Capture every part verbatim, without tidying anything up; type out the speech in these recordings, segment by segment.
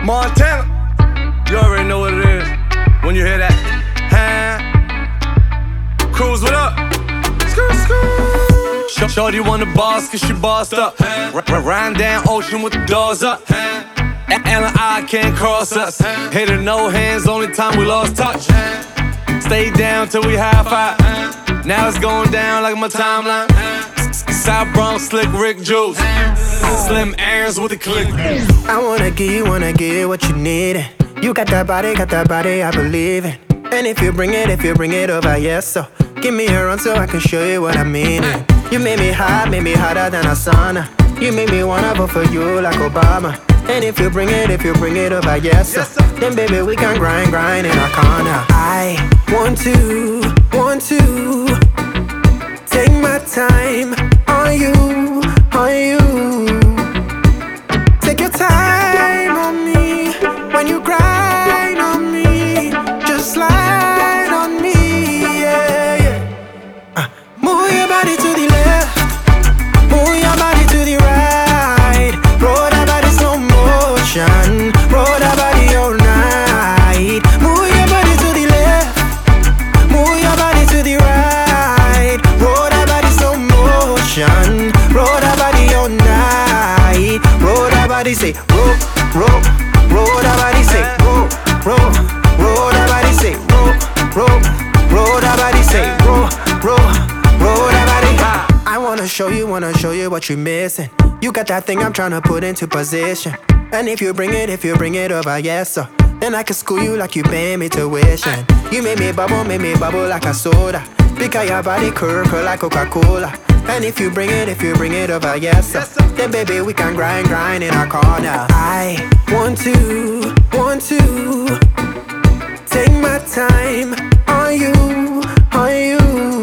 Montana, you already know what it is when you hear that. Huh? Cruise, what up? Shorty wanna boss cause she bossed up. Riding down ocean with the doors up. And I can't cross us. Hit her no hands, only time we lost touch. Stay down till we high five. Now it's going down like my timeline. South Bronx, slick Rick Juice. Slim Aaron's with the click. I wanna give you, wanna give you what you need. You got that body, got that body, I believe it. And if you bring it, if you bring it over, yes, so give me a run so I can show you what I mean. You made me hot, made me hotter than a sauna. You make me wanna vote for you like Obama. And if you bring it, if you bring it over, yes, so then baby we can grind, grind in our corner. I want to, want to take my time on you, on you. Take your time on me when you grind on me. Just slide on me, yeah, yeah. Uh, move your body to the left, move your body to the right. Roll that body slow motion, roll that body all night. Move your body to the left, move your body to the right. Roll that body slow motion, roll that body all night. Roll that body, say roll, roll, roll that body, say roll, roll, roll that body, say roll, roll, roll that body, say roll, roll, roll that body. I wanna show you, wanna show you what you're missing. You got that thing I'm tryna put into position. And if you bring it, if you bring it over, yes, sir, then I can school you like you pay me tuition. You make me bubble, make me bubble like a soda. Because your body curl, curl like Coca-Cola. And if you bring it, if you bring it over, yes, sir, then baby we can grind, grind in our corner. I want to, want to take my time on you, on you.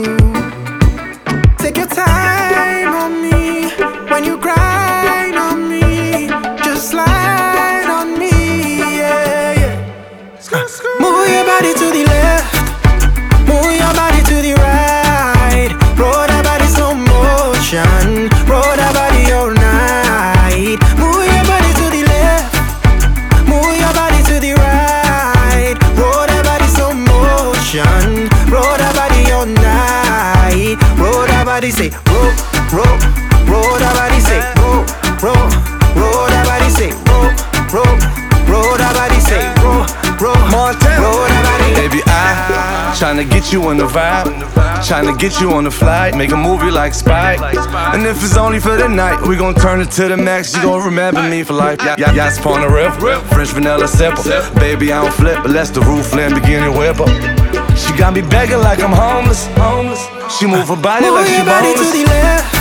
Take your time on me when you grind on me. Just slide on me, yeah, yeah. Uh, move your body to the left, move your body to the right. Roll that body slow motion, roll that body all night. Move your body to the left, move your body to the right. Roll that body slow motion, roll that body all night. Roll that body, say roll, roll, roll that body, say roll, roll, roll that body, say roll, roll, roll that body, say roll, roll, Montana, roll that body. baby I tryna get you on the vibe, tryna get you on the flight, make a movie like Spike. And if it's only for the night, we gon' turn it to the max. You gon' remember me for life. Y- y- Yachts upon the river, French vanilla simple. Baby I don't flip, but let's the roof land begin to whip up. She got me begging like I'm homeless, homeless. She move her body Move like she your body to boneless. the left,